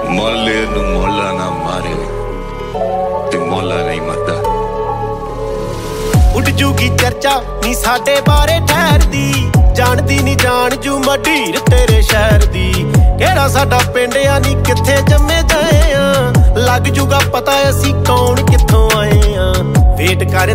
ਮੌਲੇ ਨੂੰ ਮੌਲਾ ਨਾ ਮਾਰੇ ਤੇ ਮੌਲਾ ਨਹੀਂ ਮਰਦਾ। ਉੱਡ ਜੂਗੀ ਚਰਚਾ ਨੀ ਸਾਡੇ ਬਾਰੇ ਠਹਿਰਦੀ, ਜਾਣਦੀ ਨੀ ਜਾਣ ਜੂ ਮਢੀਰ ਤੇਰੇ ਸ਼ਹਿਰ ਦੀ। ਕਿਹੜਾ ਸਾਡਾ ਪਿੰਡ ਆ ਨੀ ਕਿੱਥੇ ਜੰਮੇ ਜਾਏ ਆ, ਲੱਗ ਜੂਗਾ ਪਤਾ ਅਸੀਂ ਕੌਣ ਕਿੱਥੋਂ ਆਏ ਆ। ਵੇਟ ਕਰ